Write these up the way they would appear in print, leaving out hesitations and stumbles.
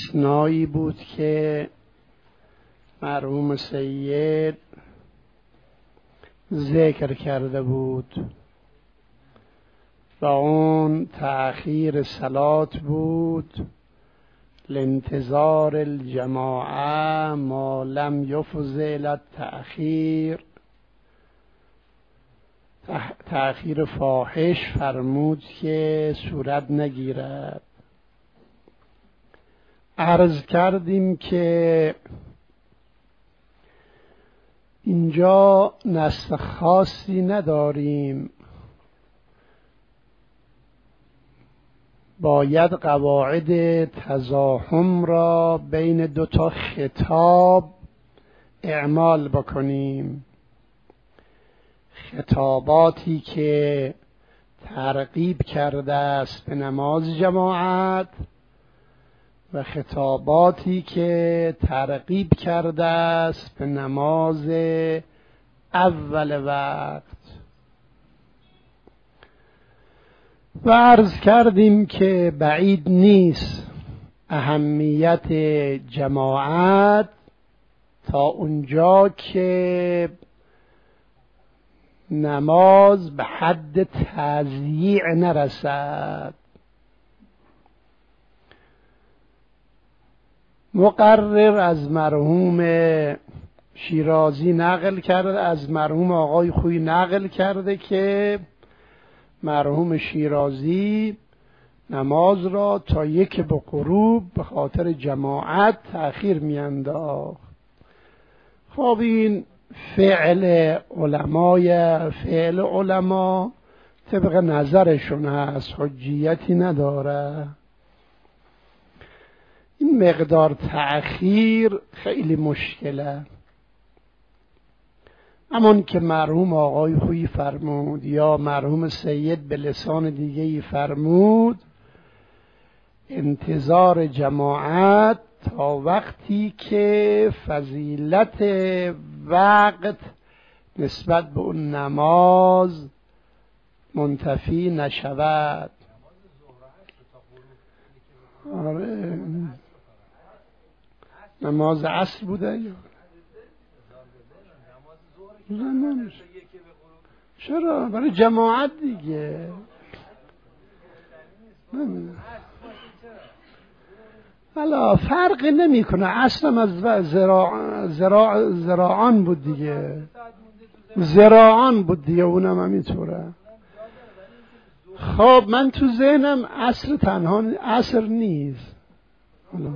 اسنایی بود که مرحوم سید ذکر کرده بود و اون تأخیر صلات بود لانتظار الجماعه ما لم یفض الی التأخیر. تأخیر فاحش فرمود که صورت نگیرد. عرض کردیم که اینجا نص خاصی نداریم، باید قواعد تزاحم را بین دو تا خطاب اعمال بکنیم. خطاباتی که ترغیب کرده است به نماز جماعت و خطاباتی که ترغیب کرده است به نماز اول وقت. و عرض کردیم که بعید نیست اهمیت جماعت تا اونجا که نماز به حد تضییع نرسد. مقرر از مرحوم شیرازی نقل کرده، از مرحوم آقای خویی نقل کرده که مرحوم شیرازی نماز را تا 1 به غروب به خاطر جماعت تأخیر می‌انداخت. خب این فعل علما طبق نظرشون هست، حجیتی نداره. این مقدار تأخیر خیلی مشکله. همون که مرحوم آقای خویی فرمود یا مرحوم سید به لسان دیگه‌ای فرمود، انتظار جماعت تا وقتی که فضیلت وقت نسبت به اون نماز منتفی نشود. آره نماز عصر بوده یا زمانش؟ چرا؟ برای جماعت دیگه. حالا فرق نمی کنه، اصلا از زراعان بود دیگه، زراعان بود دیگه، اونم همینطوره. خب من تو ذهنم عصر تنها عصر نیست. حالا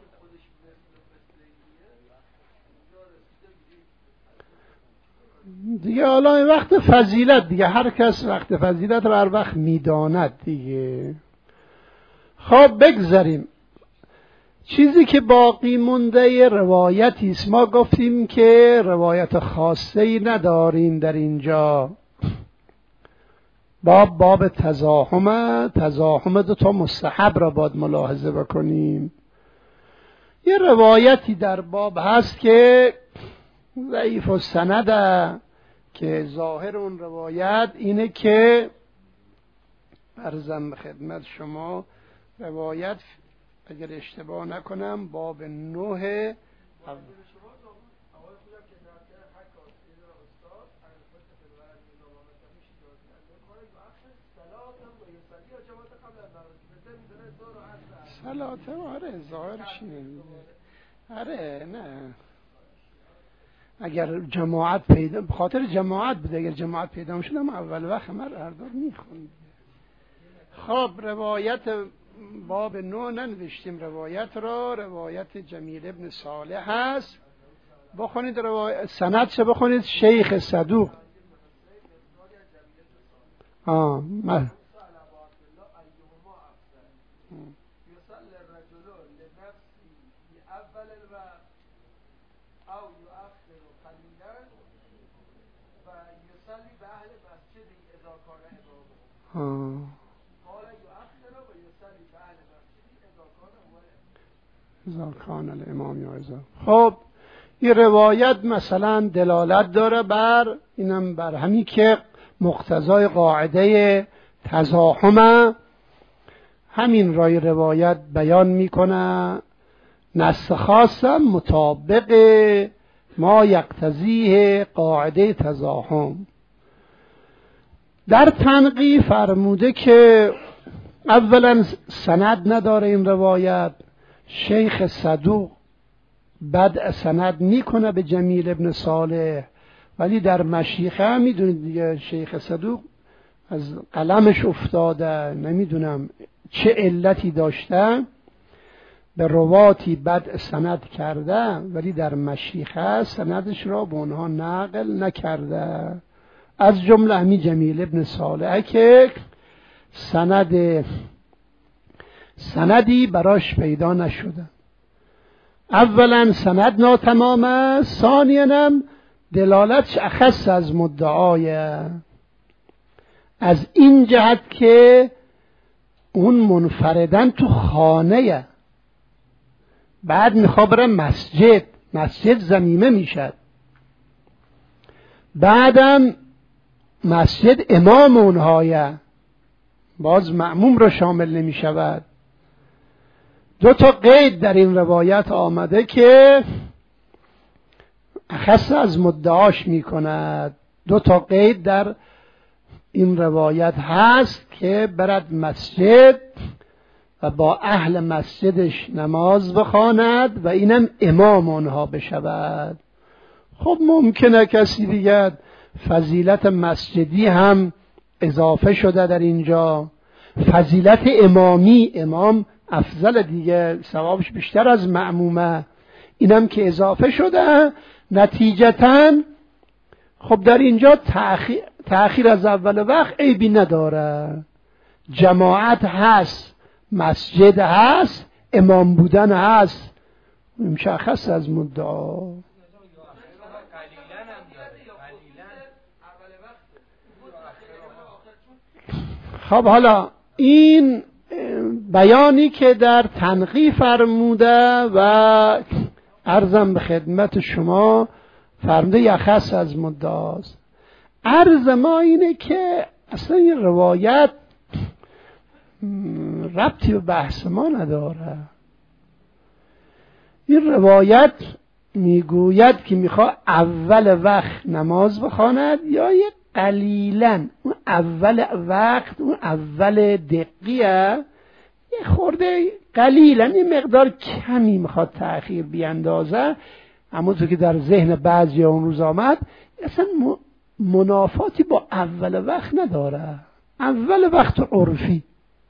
دیگه حالا وقت فضیلت دیگه، هر کس وقت فضیلت رو هر وقت میداند دیگه. خب بگذاریم. چیزی که باقی مونده روایتی است. ما گفتیم که روایت خاصه‌ای نداریم در اینجا. باب تزاحم 2 مستحب را باید ملاحظه بکنیم. یه روایتی در باب هست که ضعیف السنده که ظاهر اون روایت اینه که عرضم خدمت شما روایت اگر اشتباه نکنم باب 9 صلاته. آره ظاهرش اینه. آره نه، اگر جماعت پیدا، بخاطر جماعت بوده، اگر جماعت پیدا میشد اما اول وقت همه اردار میخوند. خب روایت باب 9 ننوشتیم روایت را، روایت جمیل ابن صالح هست. بخونید روایت سندش، بخونید شیخ صدوق. کان الامام یا ازا. خب این روایت مثلا دلالت داره بر اینم، بر همین که مقتضای قاعده تزاحم همین رای روایت بیان میکنه نص خاصم مطابق ما یقتضیه قاعده تزاحم. در تنقیح فرموده که اولا سند نداره این روایت، شیخ صدوق بدء سند میکنه به جمیل ابن صالح، ولی در مشیخه هم میدونید دیگه شیخ صدوق از قلمش افتاده، نمیدونم چه علتی داشته به رواتی بدء سند کرده، ولی در مشیخه سندش را به اونها نقل نکرده. از جمله همین جمیل ابن صالح که سندی براش پیدا نشده. اولا سند ناتمام است، ثانیاً دلالتش اخص از مدعای، از این جهت که اون منفردن تو خانه، بعد میخواد بره مسجد ضمیمه میشد، بعدم مسجد امام اونهایه، باز مأموم را شامل نمی شود. دو تا قید در این روایت آمده که اخص از مدعاش می کند. دو تا قید در این روایت هست که برد مسجد و با اهل مسجدش نماز بخواند و اینم امام اونها بشود. خب ممکنه کسی دیگر فضیلت مسجدی هم اضافه شده در اینجا، فضیلت امامی، امام افضل دیگه، ثوابش بیشتر از مأمومه، اینم که اضافه شده. نتیجتاً خب در اینجا تأخیر از اول وقت عیبی نداره، جماعت هست، مسجد هست، امام بودن هست، مشخص از مدعا. خب حالا این بیانی که در تنقیح فرموده و عرضم به خدمت شما فرموده یخص از مدعاست. عرض ما اینه که اصلا این روایت ربطی به بحث ما نداره. این روایت میگوید که میخواد اول وقت نماز بخواند یا یک قلیلاً اون اول وقت، اون اول دقیقه یه خورده قلیلاً این مقدار کمی میخواد تأخیر بیاندازه، همونطور که در ذهن بعضی اون روز آمد، اصلا منافاتی با اول وقت نداره. اول وقت عرفی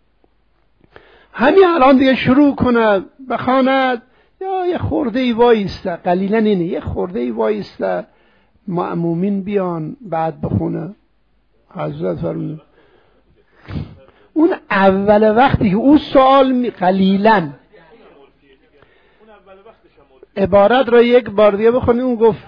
همین الان دیگه شروع کنه بخواند یا یه خورده ای وایسته، قلیلاً اینه یه خورده ای وایسته مأمومین بیان بعد بخونه. حضرت فرمود اون اول وقتی که اون سوال قلیلاً عبارت را یک بار دیگه بخونی، اون گفت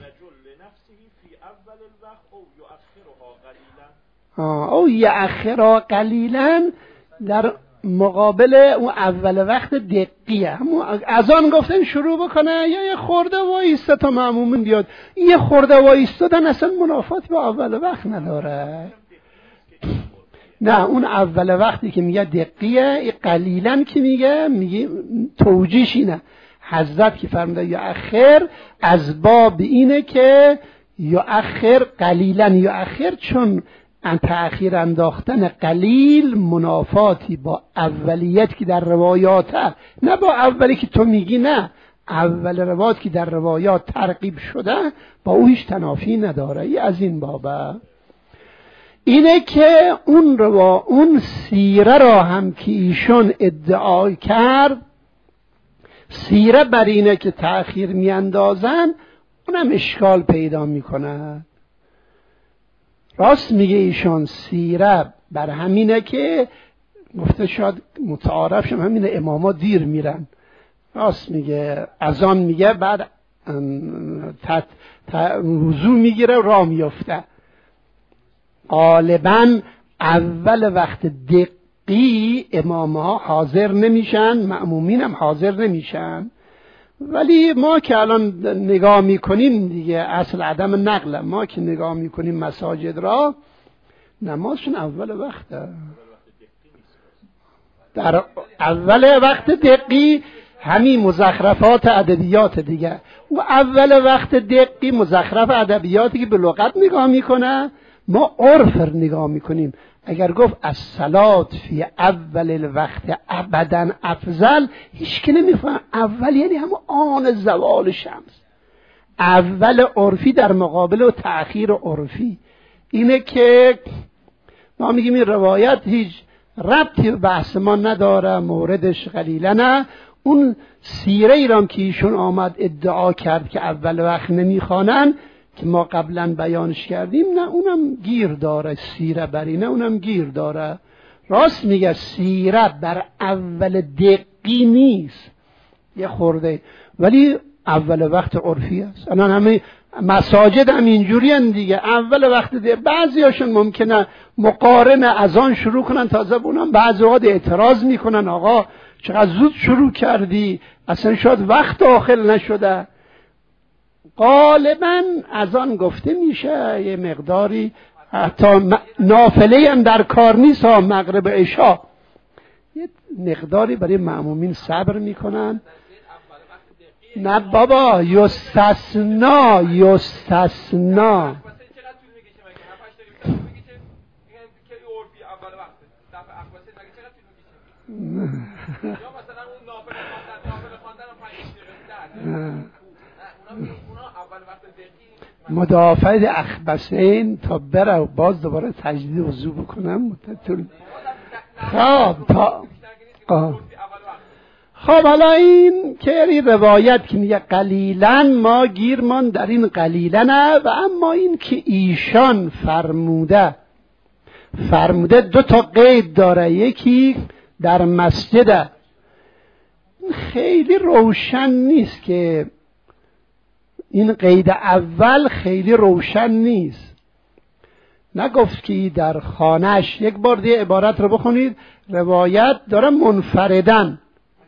او یأخرها قلیلاً در مقابل اون اول وقت دقیقه. از آن گفتن شروع بکنه یا یه خورده وایسته تا مأمومین بیاد. یه خورده وایستادن اصلا منافات با اول وقت نداره. نه اون اول وقتی که میگه دقیقه، قلیلاً که میگه توجیهش اینه. حضرت که فرموده یا اخر از باب اینه که یا اخر قلیلاً، یا اخر چون تأخیر انداختن قلیل منافاتی با اولیت که در روایات، نه با اولی که تو میگی، نه اول روایت که در روایات ترغیب شده با او هیچ تنافی نداره. ای از این بابه اینه که اون سیره را هم که ایشون ادعا کرد، سیره بر اینه که تأخیر میاندازن، اونم اشکال پیدا میکنه. راست میگه ایشون سیره بر همینه که گفته شاید متعارف شم همینه اماما دیر میرن. راست میگه، از آن میگه بعد وضو میگیره راه میفته. غالبا اول وقت دقیق امامها حاضر نمیشن، مأمومین هم حاضر نمیشن. ولی ما که الان نگاه میکنیم دیگه، اصل عدم نقل، ما که نگاه میکنیم مساجد را نمازشون اول وقته. در اول وقت دقیق همین مزخرفات ادبیات دیگه. و اول وقت دقیقی مزخرف ادبیاتی که به لغت نگاه میکنه، ما عرف نگاه میکنیم. اگر گفت الصلاة فی اول الوقت ابدا افضل، هیچ که نمیفهم اول یعنی همون آن زوال شمس. اول عرفی در مقابل و تأخیر عرفی اینه که ما میگیم این روایت هیچ ربطی به بحث ما نداره، موردش قلیله نه. اون سیره ایران که ایشون آمد ادعا کرد که اول وقت نمیخوانن که ما قبلا بیانش کردیم، نه اونم گیر داره، سیره برینه اونم گیر داره. راست میگه سیره بر اول دقیقی نیست یه خورده، ولی اول وقت عرفی است. الان همه مساجد هم اینجوری هن دیگه، اول وقت دیگه. بعضی هاشون ممکنه مقارن اذان شروع کنن، تازه اونم بعضی وقت اعتراض میکنن آقا چقدر زود شروع کردی، اصلا شاید وقت داخل نشده. غالبا اذان گفته میشه یه مقداری، حتی نافله هم در کار نیست ها، مغرب عشا یه مقداری برای مأمومین صبر میکنن. نه بابا، یستثنا مدافعت اخبثین تا بره و باز دوباره تجدید وضو بکنم. خب حالا این که این روایت که میگه قلیلن، ما گیرمان در این قلیلنه. و اما این که ایشان فرموده دو تا قید داره، یکی در مسجد، خیلی روشن نیست که این قید اول خیلی روشن نیست. نگفت که در خانهش. یک بار دیگه عبارت رو بخونید، روایت داره منفردن.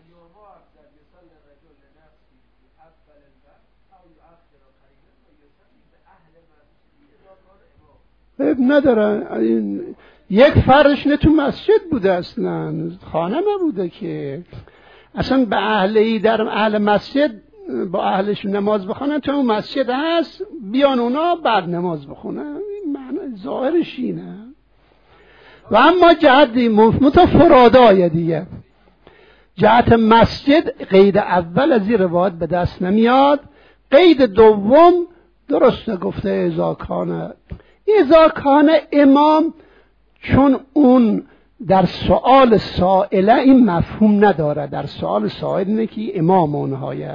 نداره یک فردش نه تو مسجد بوده، اصلا خانه نبوده که اصلا به اهلی در اهل مسجد با اهلش نماز بخونن، تو اون مسجد هست بیان اونا بعد نماز بخونن. این معنی ظاهرش اینه. و اما جهت متفرادای دیگه، جهت مسجد قید اول از این روایت به دست نمیاد. قید دوم درست گفته ازاکان امام، چون اون در سؤال سائله این مفهوم نداره. در سؤال سائل اینه که امام اونهایه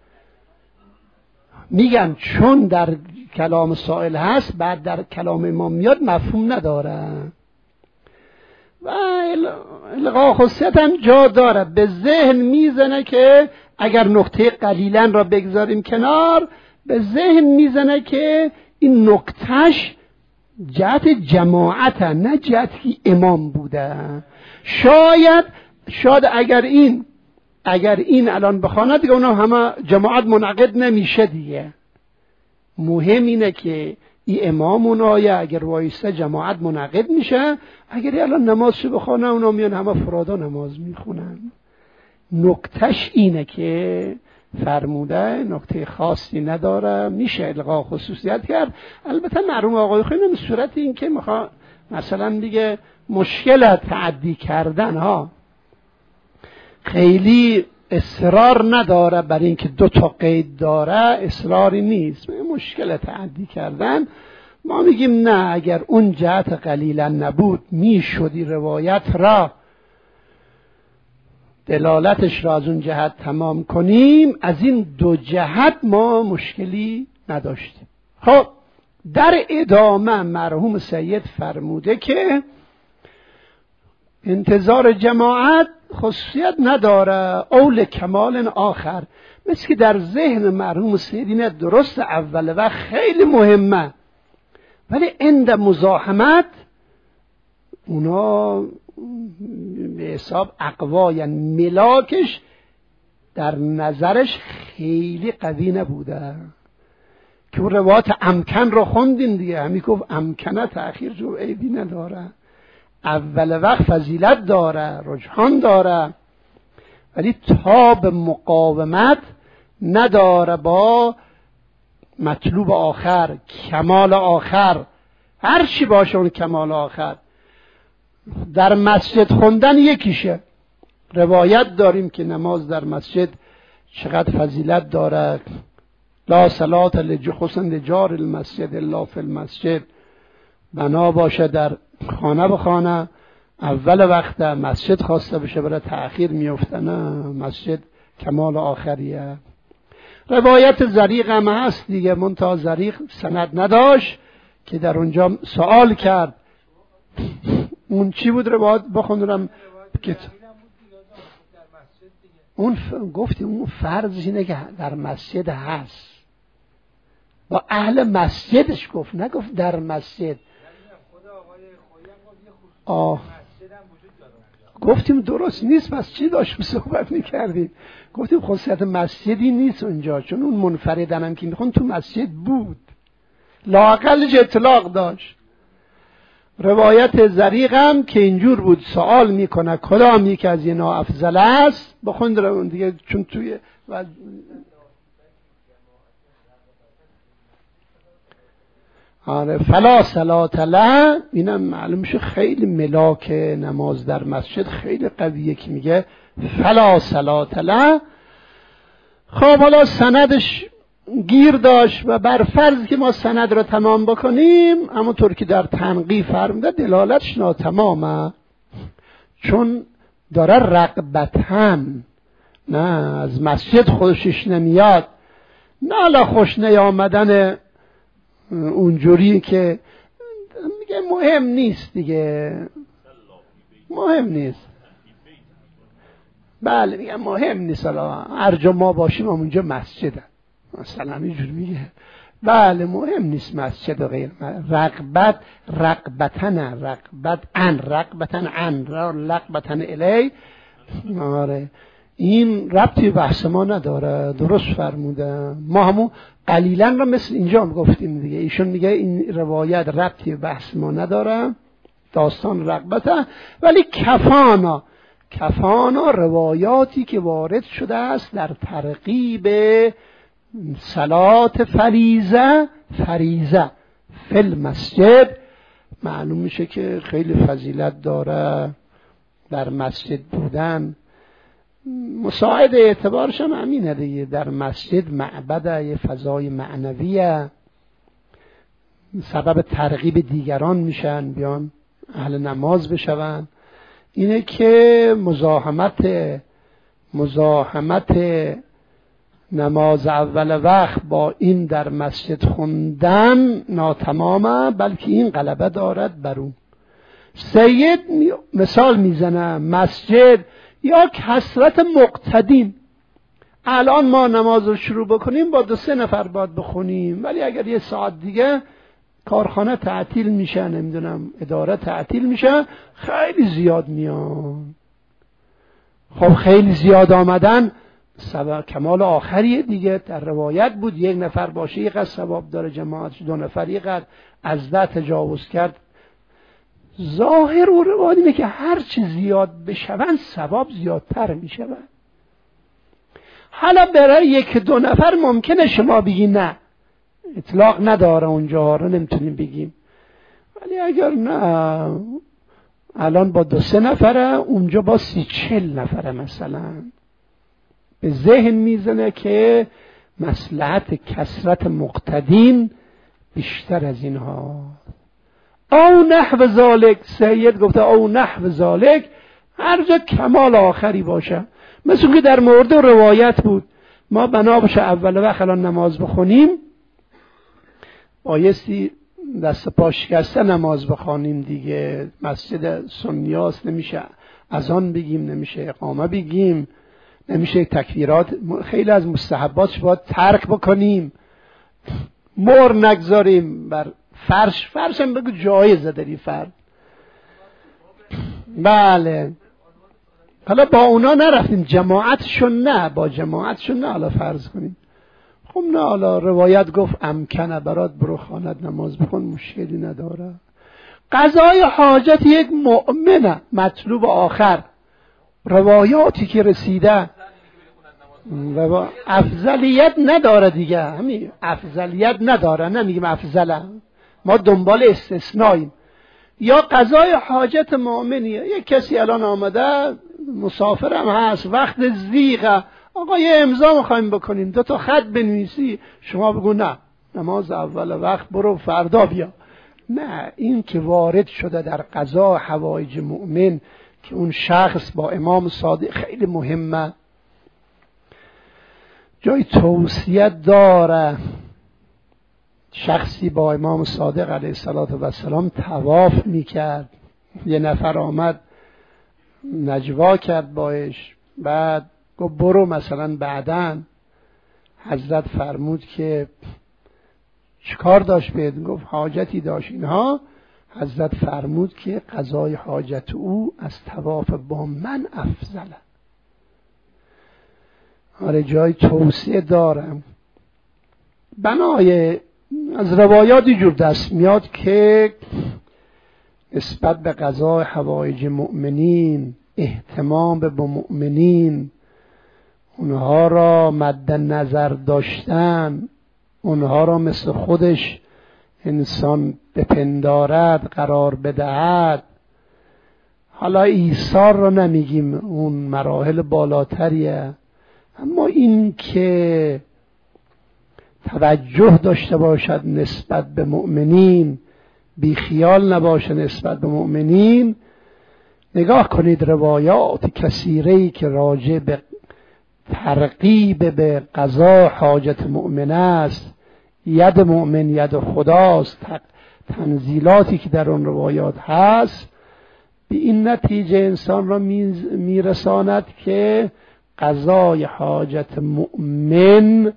میگن چون در کلام سائل هست بعد در کلام امام میاد، مفهوم نداره. و الغا خصیت هم جا داره، به ذهن میزنه که اگر نقطه قلیلن را بگذاریم کنار، به ذهن میزنه که این نقطهش جهت جماعت نه جهت امام بوده. شاید اگر این الان بخواند دیگه اونا همه جماعت منعقد نمیشه دیگه. مهم اینه که این امام اونایه، اگر وایسته جماعت منعقد میشه. اگر الان نمازشو بخونه اونا میان همه فرادا نماز میخونن. نکتهش اینه که فرموده نکته خاصی نداره، میشه الغا خصوصیت کرد. البته مرحوم آقای خیلی صورت این که میخواد مثلا دیگه مشکل تعدی کردن ها، خیلی اصرار نداره بر این که دو تا قید داره، اصراری نیست. مشکل تعدی کردن ما میگیم نه، اگر اون جهت قلیلا نبود میشدی روایت را دلالتش را از اون جهت تمام کنیم. از این دو جهت ما مشکلی نداشتیم. خب در ادامه مرحوم سید فرموده که انتظار جماعت خصوصیت نداره، اول کمال آخر. مثل که در ذهن مرحوم سید اینه درست اول و خیلی مهمه، ولی عند مزاحمت اونا به حساب اقوا، یعنی ملاکش در نظرش خیلی قوی نبوده. که اون روایت امکن رو خوندین دیگه، همی گفت امکنه تأخیر جو عیبی نداره، اول وقت فضیلت داره، رجحان داره. ولی تاب مقاومت نداره با مطلوب آخر، کمال آخر، هر چی باشه اون کمال آخر. در مسجد خوندن یکیشه. روایت داریم که نماز در مسجد چقدر فضیلت دارد. لا صلاة لجار المسجد الا فی المسجد. بنا باشه در خانه به خانه اول وقت مسجد خواسته بشه برای تأخیر میفته، نه مسجد کمال آخریه. روایت زریق هم هست دیگه، منتها زریق سند نداشت که در اونجا سوال کرد. اون چی بود روایت بخوندم اون گفتیم اون فرض اینه که در مسجد هست، با اهل مسجدش گفت، نگفت در مسجد. گفتیم درست نیست، پس چی داشتیم صحبت میکردیم؟ گفتیم خصوصیت مسجدی نیست اونجا، چون اون منفردن هم که میخون تو مسجد بود، لااقلش اطلاق داشت. روایت زریق هم که اینجور بود، سوال میکنه کدام یک از اینا افضل است، بخوند رو دیگه، چون توی فلا صلاة له. اینم معلوم میشه خیلی ملاک نماز در مسجد خیلی قویه که میگه فلا صلاة له. خب حالا سندش گیر داشت و بر فرض که ما سند رو تمام بکنیم، همونطور که در تنقیح فرموده دلالتش ناتمامه، چون داره رغبتاً، نه از مسجد خودشش نمیاد، نه حالا خوش نیامدن اونجوری که میگه مهم نیست دیگه، مهم نیست. بله میگه مهم نیست، حالا هر جا ما باشیم اونجا مسجده، مثلا اینجور میگه. بله مهم نیست مسجد و غیر. رغبتن الی. آره این ربطی بحث ما نداره، درست فرموده. ما همون قلیلا رو مثل اینجا هم گفتیم دیگه. ایشون میگه این روایت ربطی بحث ما نداره، داستان رغبته، ولی کفانا روایاتی که وارد شده است در ترغیب صلات فریضه فی المسجد، معلوم میشه که خیلی فضیلت داره در مسجد بودن. مساعد اعتبارش هم همینه دیگه، در مسجد معبده، یه فضای معنویه، سبب ترغیب دیگران میشن بیان اهل نماز بشون. اینه که مزاحمت نماز اول وقت با این در مسجد خوندن ناتمامه، بلکه این غلبه دارد بر اون. سید مثال میزنه مسجد یا کثرت مقتدین. الان ما نماز رو شروع بکنیم با 2-3 نفر باید بخونیم، ولی اگر یه ساعت دیگه کارخانه تعطیل میشه، نمیدونم اداره تعطیل میشه، خیلی زیاد میان. خب خیلی زیاد آمدن سبب کمال آخریه دیگه. در روایت بود 1 نفر باشه یقدر ثواب داره، جماعت 2 نفر یقدر، از 10 تجاوز کرد. ظاهر و روایت اینه که هر چی زیاد بشون ثواب زیادتر میشون. حالا برای 1-2 نفر ممکنه شما بگی نه، اطلاق نداره اونجا رو نمیتونیم بگیم، ولی اگر نه الان با 2-3 نفره، اونجا با 30-40 نفره مثلا، به ذهن میزنه که مصلحت کثرت مقتدین بیشتر از اینها. او نحو ذالک، سید گفته او نحو ذالک، هر جا کمال آخری باشه. مثل که در مورد روایت بود ما بنا باشه اول وقت الان نماز بخونیم، بایستی دست پا شکسته نماز بخوانیم دیگه. مسجد سنیاست، نمیشه اذان بگیم، نمیشه اقامه بگیم، نمیشه تکبیرات، خیلی از مستحباتش باید ترک بکنیم، مهر نگذاریم بر فرش هم بگو جایزه داری فرد. بله حالا با اونا نرفتیم، جماعتشون نه، با جماعتشون نه، حالا فرض کنیم خب نه، حالا روایت گفت امکنه برات برو خانت نماز بخون، مشکلی نداره. قضای حاجت یک مؤمنه، مطلوب آخر روایاتی که رسیده افضلیت نداره دیگه، همین افضلیت نداره، نمیگیم افضله، ما دنبال استثناییم. یا قضای حاجت مؤمنیه، یک کسی الان آمده مسافرم هست، وقت زیغه، آقا یه امضا میخوایم بکنیم، 2 تا خط بنویسی، شما بگو نه نماز اول وقت برو فردا بیا. نه، این که وارد شده در قضا حوایج مؤمن که اون شخص با امام صادق خیلی مهمه، جای توصیت داره. شخصی با امام صادق علیه السلام طواف میکرد، یه نفر آمد نجوا کرد باش، بعد گفت برو مثلا بعدن. حضرت فرمود که چیکار داشت بهت؟ گفت حاجتی داشت اینها. حضرت فرمود که قضای حاجت او از طواف با من افضله. آره جای توصیه دارم. بنای از روایات جور دست میاد که نسبت به قضای حوایج مؤمنین، اهتمام به مؤمنین، اونها را مد نظر داشتن، اونها را مثل خودش انسان بپندارد، قرار بدهد. حالا ایثار را نمیگیم، اون مراحل بالاتریه، اما این که توجه داشته باشد نسبت به مؤمنین، بیخیال نباشه نسبت به مؤمنین. نگاه کنید روایات کثیره‌ای که راجع به ترغیب به قضا حاجت مؤمن است، ید مؤمن ید خداست، تنزیلاتی که در اون روایات هست، به این نتیجه انسان را میرساند که قضای حاجت مؤمن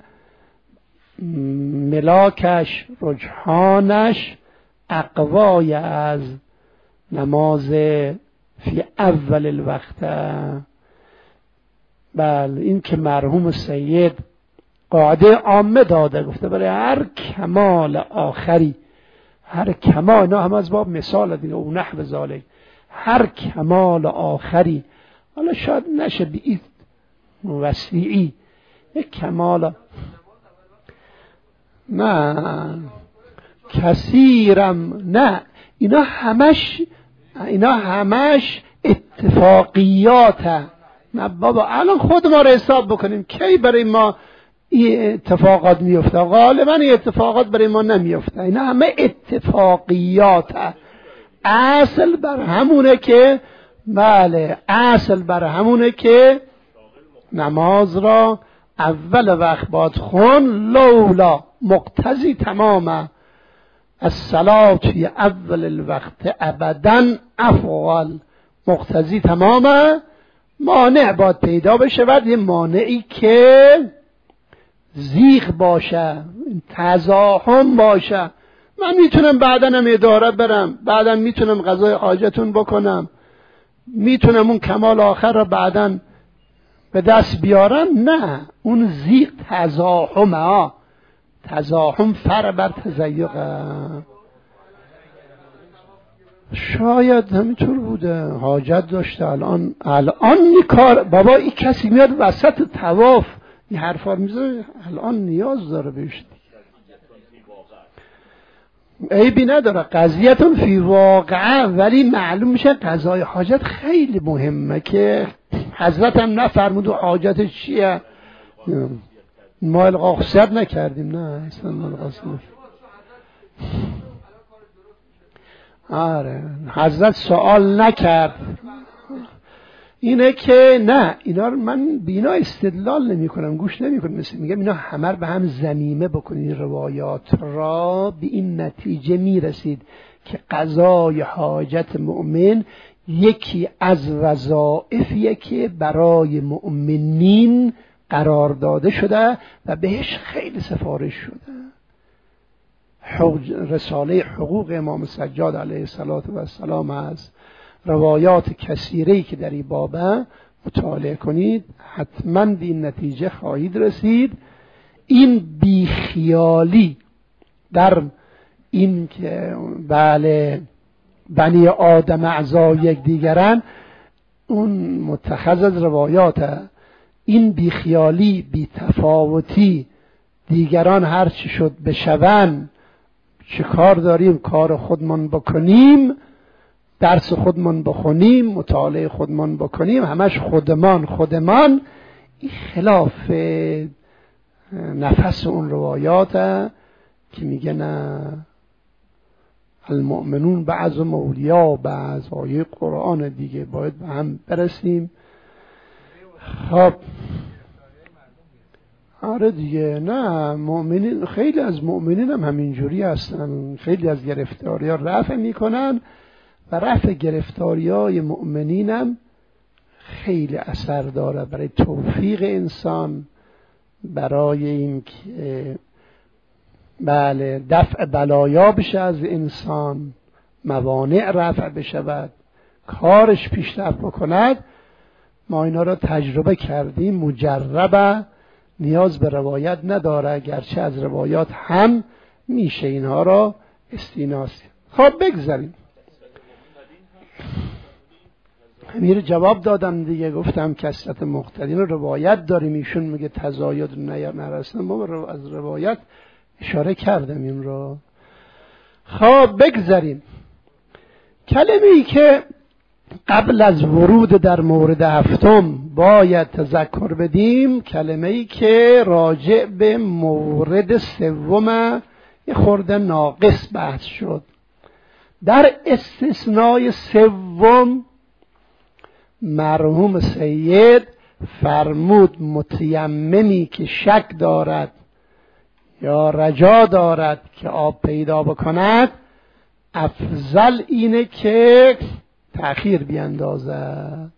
ملاکش، رجحانش اقوای از نماز فی اول الوقت. بله، این که مرحوم سید قاعده عامه داده، گفته برای هر کمال آخری، هر کمال، نه هم از باب مثال دیگه، او نحو ذالک، هر کمال آخری، حالا شاید نشه بیید وسیعی، یک کمال، نه کثیرم، نه، اینا همش اتفاقیاته. نه بابا، الان خود ما رو حساب بکنیم کی برای ما این اتفاقات میفته؟ غالبا این اتفاقات برای ما نمیفته، اینا همه اتفاقیاته. اصل بر همونه که، بله، اصل بر همونه که نماز را اول وقت باید خون، لولا مقتضی تمامه الصلاة فی اول الوقت ابدا افضل. مقتضی تمامه، مانع باید پیدا بشه، بعد یه مانعی که زیغ باشه، تزاحم باشه. من میتونم بعدنم اداره برم، بعدن میتونم قضای حاجتون بکنم، میتونم اون کمال آخر را بعدن به دست بیارم. نه، اون زیغ تزاحمه، تزاحم فر بر تضیقه. شاید همینطور بوده، حاجت داشته، الان این کار، بابا این کسی میاد وسط طواف این حرفا رو میزنه، الان نیاز داره بهش، عیبی نداره، قضیتون فی واقعه، ولی معلوم میشه قضای حاجت خیلی مهمه که حضرت هم نفرمود و حاجتش چیه. ما القا خصیت نکردیم، نه اصلا آره، حضرت سوال نکرد. اینه که نه، اینا رو من بینا استدلال نمی کنم، گوش نمی کنم، مثل میگم اینا همه به هم ضمیمه بکنید روایات را، به این نتیجه می رسید که قضای حاجت مؤمن یکی از وظایفیه که برای مؤمنین قرار داده شده و بهش خیلی سفارش شده. رساله حقوق امام سجاد علیه السلام است. روایات کثیره‌ای که در این بابه مطالعه کنید، حتما به این نتیجه خواهید رسید. این بیخیالی در این که بله بنی آدم اعضای یک دیگرن، اون متخذ از روایات، این بیخیالی، بیتفاوتی، دیگران هر چی شد بشون، چه کار داریم کار خودمان بکنیم، درس خودمان بخونیم، مطالعه خودمان بکنیم، همش خودمان. این خلاف نفس اون روایات که میگه نه المؤمنون بعضهم اولیاء بعض، آیه قرآن دیگه باید به هم برسیم. خب آره دیگه، نه مؤمنین، خیلی از مؤمنین هم همینجوری هستن، خیلی از گرفتاری ها رفع میکنن و رفع گرفتاری های مؤمنین هم خیلی اثر داره برای توفیق انسان، برای این که بله دفع بلایا بشه از انسان، موانع رفع بشود، کارش پیشرفت بکند. ما اینا رو تجربه کردیم، مجربه، نیاز به روایت نداره، گرچه از روایات هم میشه اینها را استیناس. خب بگذاریم. امیر جواب دادم دیگه، گفتم کثرت مقتدین رو روایت داریم، ایشون میگه تزاید نرسن، ما از روایت اشاره کردم این رو. خب بگذاریم. کلمه ای که قبل از ورود در مورد هفتم باید تذکر بدیم، کلمه ای که راجع به مورد سوم یه خورده ناقص بحث شد. در استثنای سوم مرحوم سید فرمود متیممی که شک دارد یا رجا دارد که آب پیدا بکند، افضل اینه که تأخیر بیندازد.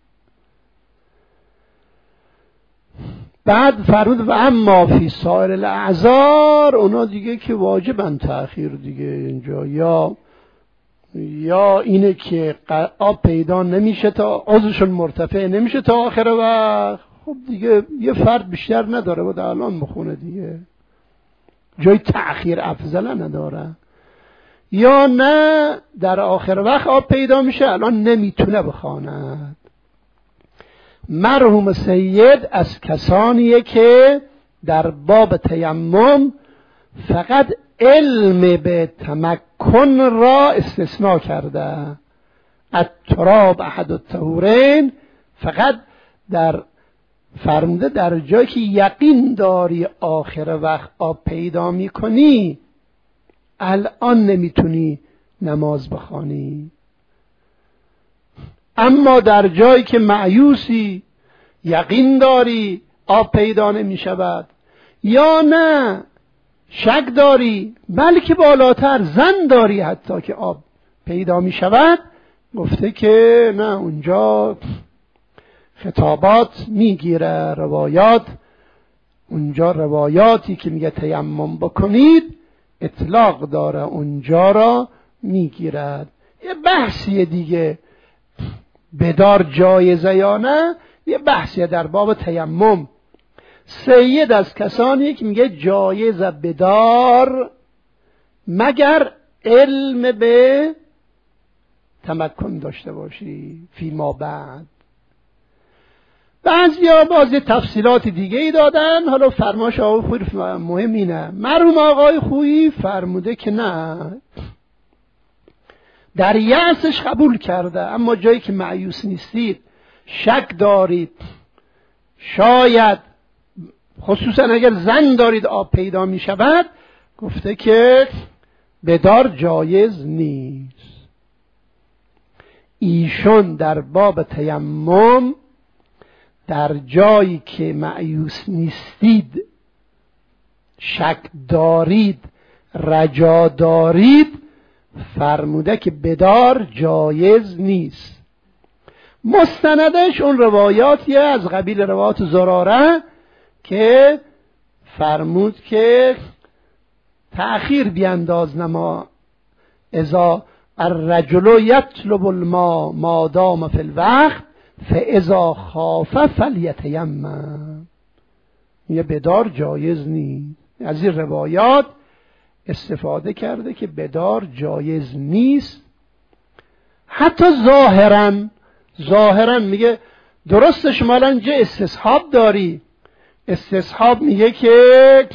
بعد فرمود و اما فی سایر الاعذار، اونا دیگه که واجبن تأخیر دیگه اینجا، یا اینه که آب پیدا نمیشه تا عضوشون مرتفع نمیشه تا آخر وقت، خب دیگه یه فرد بیشتر نداره بود الان بخونه دیگه، جای تأخیر افضل نداره. یا نه در آخر وقت آب پیدا میشه الان نمیتونه بخواند. مرحوم سید از کسانیه که در باب تیمم فقط علم به تمکن را استثناء کرده. التراب احد الطهورین، فقط در فرموده در جایی که یقین داری آخر وقت آب پیدا میکنی الان نمیتونی نماز بخوانی. اما در جایی که مایوسی، یقین داری آب پیدا نمیشود، یا نه شک داری بلکه بالاتر زن داری حتی که آب پیدا میشود، گفته که نه اونجا خطابات میگیره، روایات، اونجا روایاتی که میگه تیمم بکنید اطلاق داره، اونجا را میگیرد. یه بحثیه دیگه، بدار جایزه یا نه، یه بحثیه در باب تیمم. سید از کسانی که میگه جایزه بدار مگر علم به تمکن داشته باشی فیما بعد. بعضیا باز تفصیلات دیگه ای دادن. حالا فرماش آقای خویی مهم اینه، مرحوم آقای خویی فرموده که نه، در یأسش قبول کرده، اما جایی که مایوس نیستید، شک دارید، شاید خصوصا اگر زن دارید آب پیدا می شود، گفته که بدار جایز نیست. ایشون در باب تیمم در جایی که مایوس نیستید، شک دارید، رجا دارید، فرموده که بدار جایز نیست. مستندش اون روایاتیه از قبیل روایات زراره که فرمود که تأخیر بینداز نما اذا الرجل یطلب الماء ما دام فی الوقت فاذا خاف فلیتیمم. یه بدار جایز نیست. از این روایات استفاده کرده که بدار جایز نیست. حتی ظاهرا ظاهرا میگه درسته شما الان اینجا استصحاب داری، استصحاب میگه که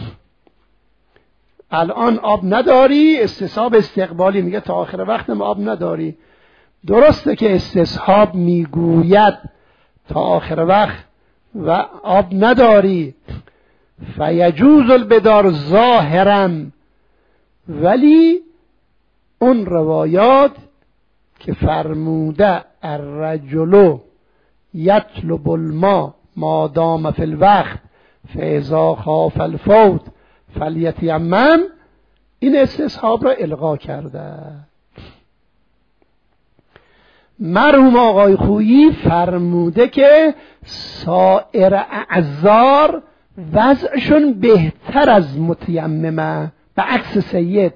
الان آب نداری، استصحاب استقبالی میگه تا آخر وقتم آب نداری. درسته که استصحاب میگوید تا آخر وقت و آب نداری، فیجوز البدار ظاهرا، ولی اون روایات که فرموده الرجل یطلب الماء ما دام فی الوقت فاذا خاف الفوت فلیتیمم، این استصحاب را الغا کرده. مرحوم آقای خویی فرموده که سایر اعذار وضعشون بهتر از متیممه، به عکس سید.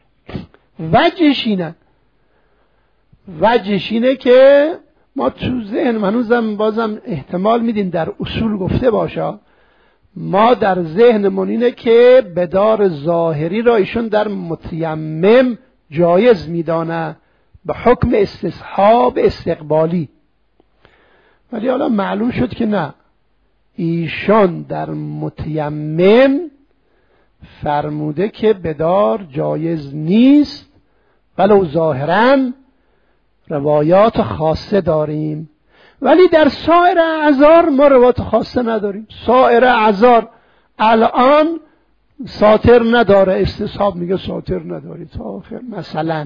وجهش اینه که ما تو ذهن هنوزم بازم احتمال میدیم در اصول گفته باشه، ما در ذهنمون اینه که بدار ظاهری را ایشون در متیمم جایز میدانه به حکم استصحاب استقبالی، ولی حالا معلوم شد که نه، ایشان در متیمم فرموده که بدار جایز نیست، ولو ظاهراً روایات خاصه داریم، ولی در سایر اعذار ما روایات خاصه نداریم. سایر اعذار الان ساتر نداره، استصحاب میگه ساتر نداری تا آخر. مثلا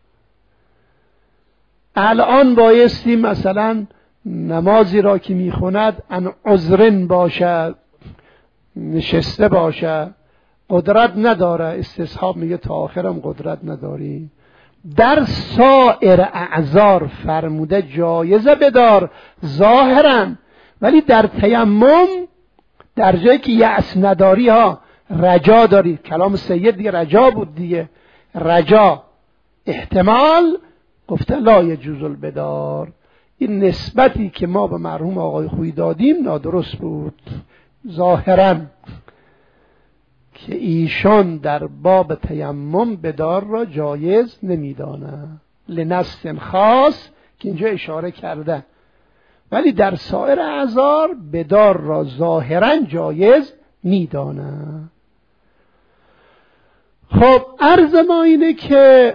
الان بایستی مثلا نمازی را که میخوند ان عذرن باشه، نشسته باشه، قدرت نداره، استصحاب میگه تا آخرم قدرت نداری. در سایر اعذار فرموده جایزه بدار ظاهرا، ولی در تیمم در جایی که یأس نداری ها رجا داری، کلام سید دیگه رجا بود دیگه، رجا احتمال، گفته لا یجوز البدار. این نسبتی که ما به مرحوم آقای خویی دادیم نادرست بود ظاهرا، که ایشان در باب تیمم بدار را جایز نمیدانه لنص خاص که اینجا اشاره کرده، ولی در سایر اعذار بدار را ظاهرا جایز میدانه. خب عرض ما اینه که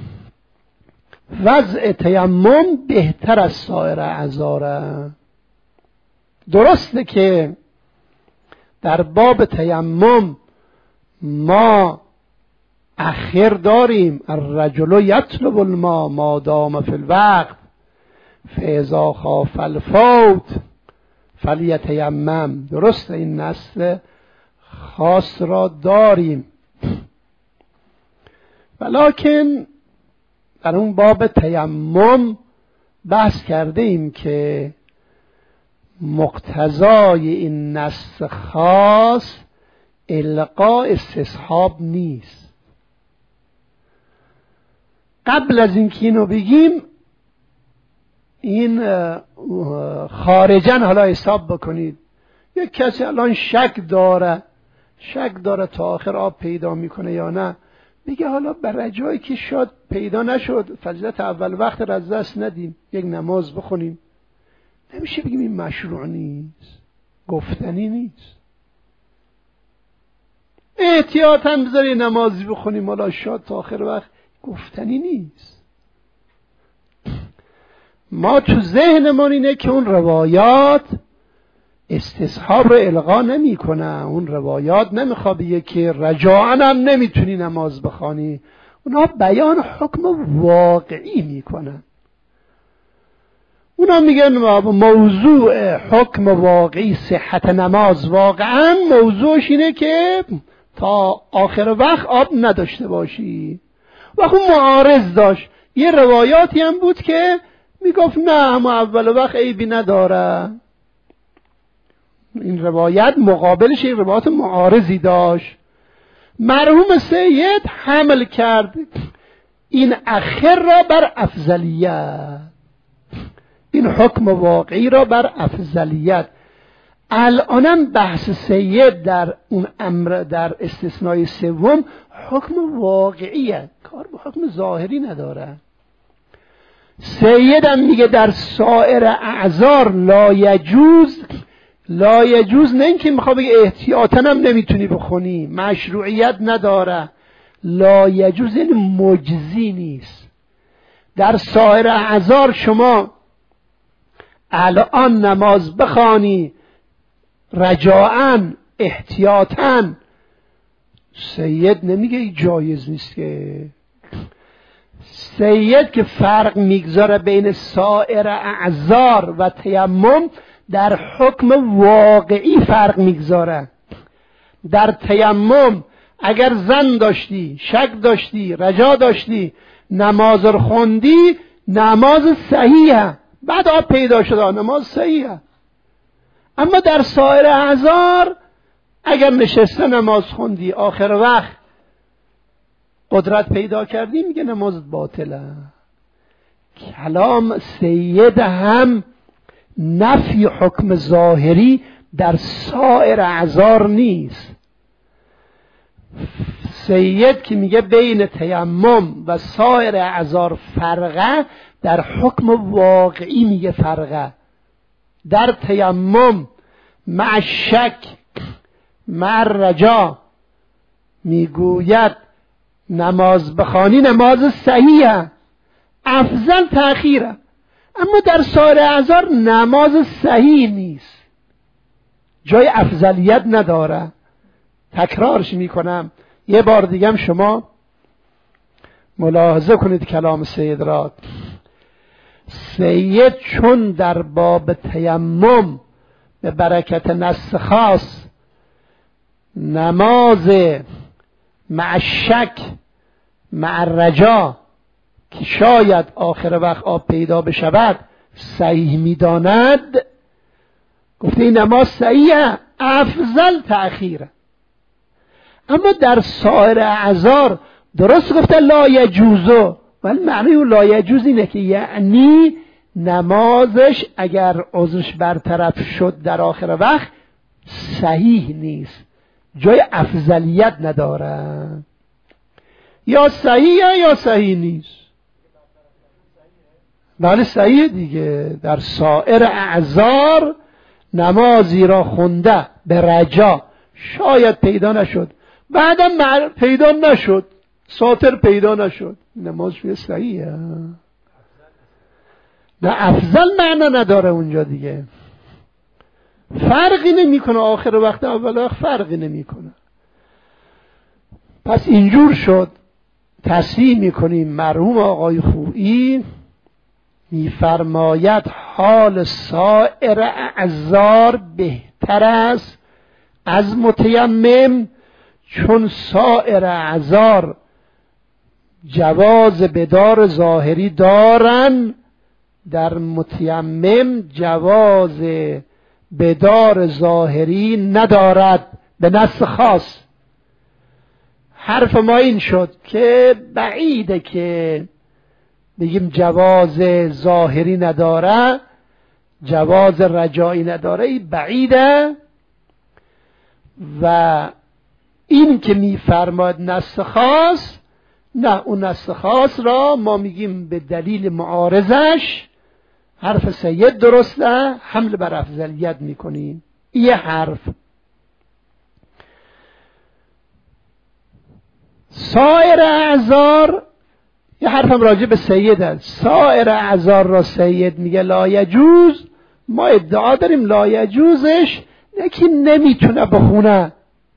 وضع تیمم بهتر از سایر اعذاره. درسته که در باب تیمم ما اخر داریم الرجل یطلب الماء ما دام فی الوقت فاذا خاف الفوت فلیتیمم، درسته این نص خاص را داریم، ولکن در اون باب تیمم بحث کرده ایم که مقتضای این نص خاص القاء استصحاب نیست. قبل از اینکه اینو بگیم این خارجن حالا حساب بکنید، یک کسی الان شک داره تا آخر آب پیدا میکنه یا نه، بگه حالا برای جایی که شاید پیدا نشد فضیلت اول وقت را از دست ندیم، یک نماز بخونیم. نمیشه بگیم این مشروع نیست، گفتنی نیست. احتیاطاً بذاری نمازی بخونیم حالا شاید تا آخر وقت، گفتنی نیست. ما تو ذهنمون اینه که اون روایات استصحاب رو الغا نمی کنه، اون روایات نمیخواد بگه که رجاعاً هم نمیتونی نماز بخوانی، اونا بیان حکم واقعی میکنن. اونا میگن موضوع حکم واقعی صحت نماز واقعاً موضوعش اینه که تا آخر وقت آب نداشته باشی. و خب معارض داشت، یه روایاتی هم بود که میگفت نه اما اول وقت عیبی نداره. این روایت مقابلش این روایت معارضی داشت. مرحوم سید حمل کرد این اخر را بر افضلیت، این حکم واقعی را بر افضلیت. الانم بحث سید در اون امر در استثنای سوم حکم واقعیه، کار به حکم ظاهری نداره. سیدم میگه در سایر اعذار لا یجوز نه اینکه میخواد بگه احتیاطاً هم نمیتونی بخونی، مشروعیت نداره. لا یجوز یعنی مجزی نیست. در سایر اعذار شما الان نماز بخوانی رجاءً احتیاطاً، سید نمیگه جایز نیست. که سید که فرق میگذاره بین سایر اعذار و تیمم در حکم واقعی فرق میگذاره. در تیمم اگر زن داشتی، شک داشتی، رجا داشتی، نماز رو خوندی، نماز صحیحه، بعد آب پیدا شده، نماز صحیحه. اما در سایر اعذار اگر نشسته نماز خوندی، آخر وقت قدرت پیدا کردی، میگه نمازت باطله. کلام سید هم نفی حکم ظاهری در سایر اعذار نیست. سید که میگه بین تیمم و سایر اعذار فرقه، در حکم واقعی میگه فرقه. در تیمم مع شک مع رجا میگوید نماز بخوانی نماز صحیحه، افضل تأخیره. اما در سایر اعذار نماز صحیح نیست، جای افضلیت نداره. تکرارش میکنم یه بار دیگم، شما ملاحظه کنید کلام سید را. سید چون در باب تیمم به برکت نص خاص نماز مع شک مع رجا که شاید آخر وقت آب پیدا بشود صحیح میداند، گفته این نماز صحیحه، افضل تأخیره. اما در سایر اعذار درست گفته لا یجوزو، ولی معنی اون لا یجوز اینه که یعنی نمازش اگر عذرش برطرف شد در آخر وقت صحیح نیست، جای افضلیت نداره، یا صحیحه یا صحیح نیست. بله صحیح دیگه. در سایر اعذار نمازی را خونده به رجا، شاید پیدا نشد، بعدم پیدا نشد، ساتر پیدا نشد، نمازش صحیحه. نه افضل معنا نداره اونجا دیگه، فرقی نمیکنه، آخر وقت اول وقت فرقی نمیکنه. پس اینجور شد. تصحیح میکنیم مرحوم آقای خویی میفرماید حال سایر اعذار بهتر است از متیمم، چون سایر اعذار جواز بدار ظاهری دارن، در متیمم جواز بدار ظاهری ندارد به نص خاص. حرف ما این شد که بعیده که بگیم جواز ظاهری نداره، جواز رجایی نداره، این بعیده. و این که میفرماد نص خاص، نه، اون نص خاص را ما میگیم به دلیل معارضش حرف سید درسته، حمل بر افضلیت میکنیم. یه حرف. سایر اعذار، یه حرفم راجع به سید هست، سایر اعذار را سید میگه لا یجوز، ما ادعا داریم لا یجوزش یکی نمیتونه بخونه.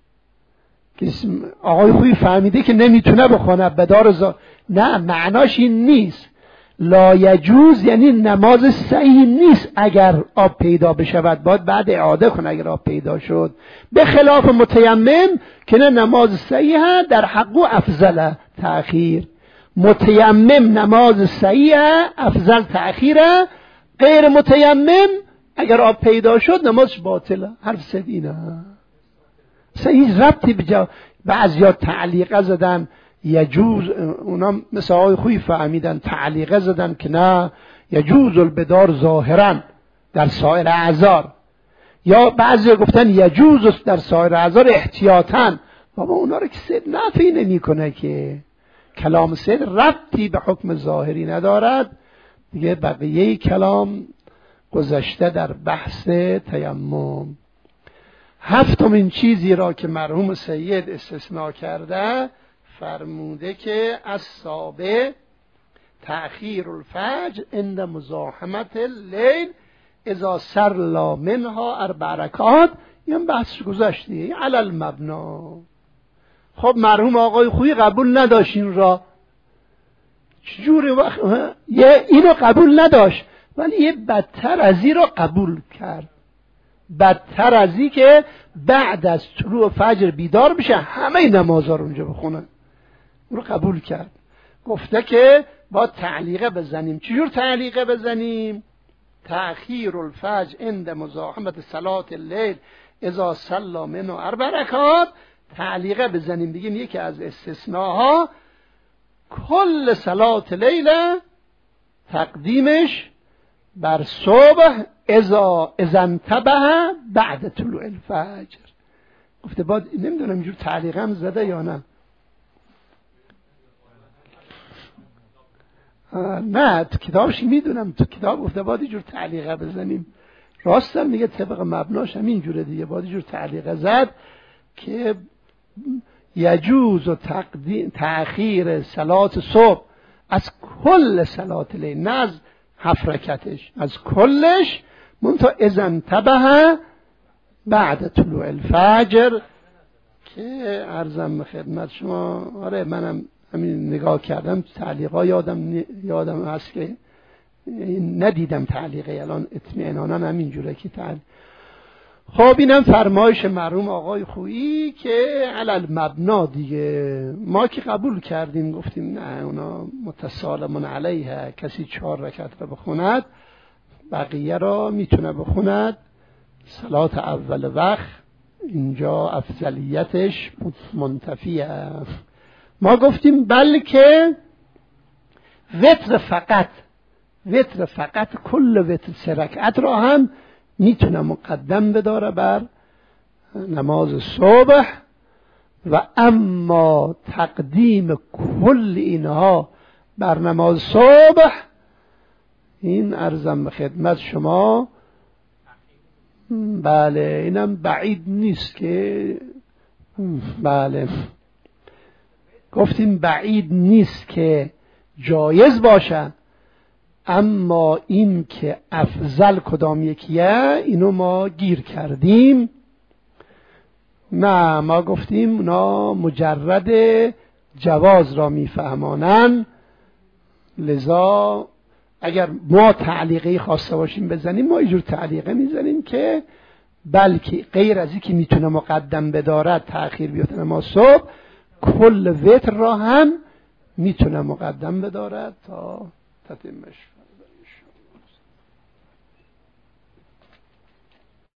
آقای خویی فهمیده که نمیتونه بخونه بدار نه، معناش این نیست. لا یجوز یعنی نماز صحیح نیست اگر آب پیدا بشود، باید بعد اعاده کنه اگر آب پیدا شد، به خلاف متیمم که نه نماز صحیحه در حق و افضل تأخیر. متیمم نماز صحیحه افضل تأخیره، غیر متیمم اگر آب پیدا شد نمازش باطله. حرف سدینه صحیح ربطی به بعضیا تعلیقه زدن یجوز، اونا مثل آقای خویی فهمیدن تعلیقه زدن که نه یجوز البدار ظاهرا در سایر اعذار، یا بعضی گفتن یجوز در سایر اعذار احتیاطاً. بابا اونا رو که سید نفی نمی کنه، که کلام سید ربطی به حکم ظاهری ندارد، دیگه بقیه کلام گذشته در بحث تیمم. هفتمین چیزی را که مرحوم سید استثناء کرده فرموده که السابع تأخیر الفجر عند مزاحمت اللیل اذا صلی منها 4 رکعات. این بحث گذشته علی المبنا. خب مرحوم آقای خویی قبول نداشت این را. چجوری اینو قبول نداشت ولی یه بدتر از این را قبول کرد. بدتر از این که بعد از طلوع فجر بیدار بشه همه نمازها رو اونجا بخونن. اون رو قبول کرد. گفته که با تعلیقه بزنیم. چجور تعلیقه بزنیم؟ تأخیر الفجر عند مزاحمت صلاة اللیل اذا صلی منه 4 رکعات. تعلیقه بزنیم بگیم یکی از استثناها کل صلاة لیل تقدیمش بر صبح اذا انتبه بعد طلوع الفجر. گفته بعد نمیدونم اینجور تعلیقه هم زده یا نه. نه تو کتابش میدونم، تو کتاب گفته باید اینجور تعلیقه بزنیم. راستم میگه طبق مبناش هم اینجوره دیگه، باید اینجور تعلیقه زد که یجوز و تأخیر صلات صبح از کل صلات لیل، نه از 7 رکعتش، از کلش، منتها اذا انتبه بعد طلوع الفجر که عرضم به خدمت شما. آره منم همین نگاه کردم تعلیقا یادم هست که ندیدم تعلیقه، الان اطمینانا همینجوره که تعلیق. خب اینم فرمایش مرحوم آقای خویی که علل مبنا دیگه. ما که قبول کردیم گفتیم نه اونا متسالمون علیه، کسی 4 رکعت رو بخوند بقیه را میتونه بخوند. صلات اول وقت اینجا افضلیتش منتفیه. ما گفتیم بلکه وتر فقط کل وتر 3 رکعت را هم میتونه مقدم بداره بر نماز صبح. و اما تقدیم کل اینها بر نماز صبح این عرضم به خدمت شما بله اینم بعید نیست که بله گفتیم بعید نیست که جایز باشه، اما این که افضل کدام یکیه اینو ما گیر کردیم. نه ما گفتیم اونا مجرد جواز را میفهمانن، لذا اگر ما تعلیقی خواسته باشیم بزنیم ما اینجور تعلیقه میزنیم که بلکه غیر از این که میتونه مقدم بدارد تأخیر بیفته نماز صبح، کل وتر را هم میتونه مقدم بدارد تا تتمش.